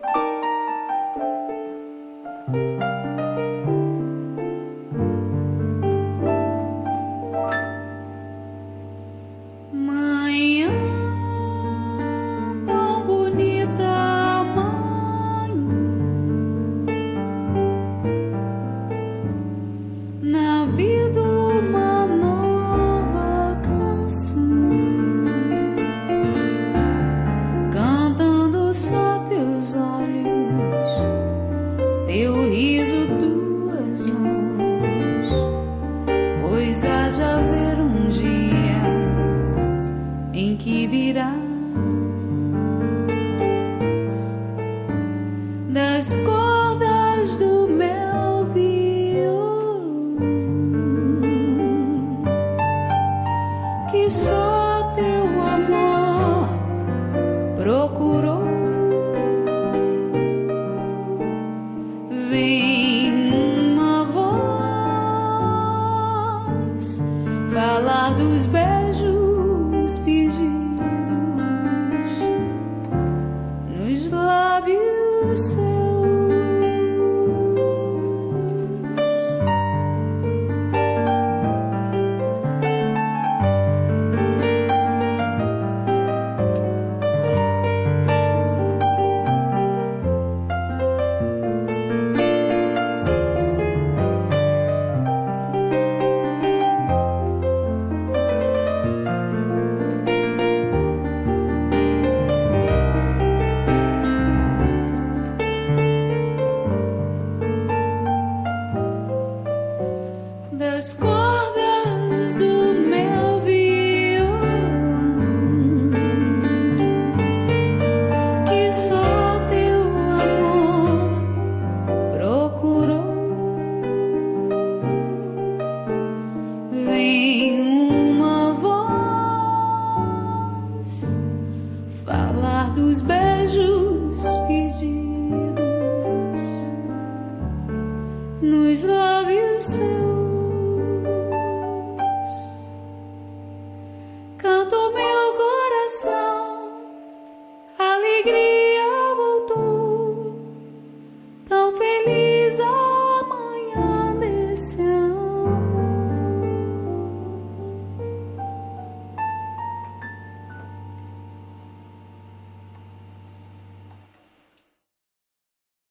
Há de haver um dia em que virás das cordas do meu violão, que só teu amor procurou. Falar dos beijos pedidos nos lábios seus. Das cordas do meu violão, que só teu amor procurou. Vem uma voz falar dos beijos